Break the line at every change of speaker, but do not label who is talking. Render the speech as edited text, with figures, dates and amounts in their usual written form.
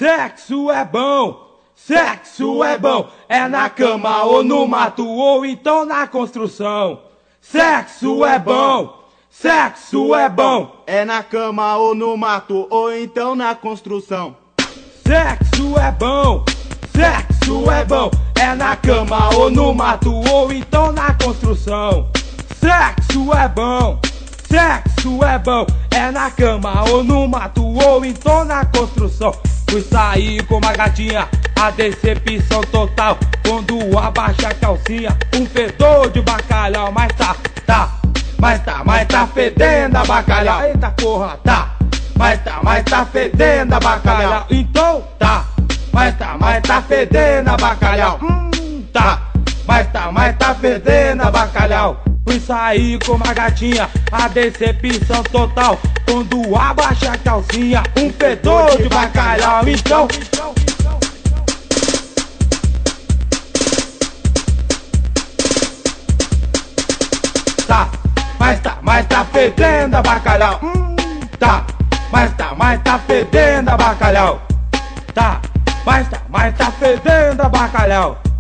Sexo é bom, é na cama ou no mato ou então na construção. Sexo é bom,
é na cama ou no mato ou então na construção.
Sexo é bom, é na cama ou no mato ou então na construção. Sexo é bom, é na cama ou no mato ou então na construção. Fui sair com uma gatinha, a decepção total. Quando abaixa a calcinha, um fedor de bacalhau. Mas tá fedendo a bacalhau. Eita porra, mas tá fedendo a bacalhau. Então mas tá fedendo a bacalhau. Mas tá fedendo a bacalhau. Fui sair com uma gatinha, a decepção total. Quando abaixa a calcinha, um fedor de bacalhau. Então mas tá fedendo a bacalhau. Mas tá fedendo a bacalhau. Mas tá fedendo a bacalhau.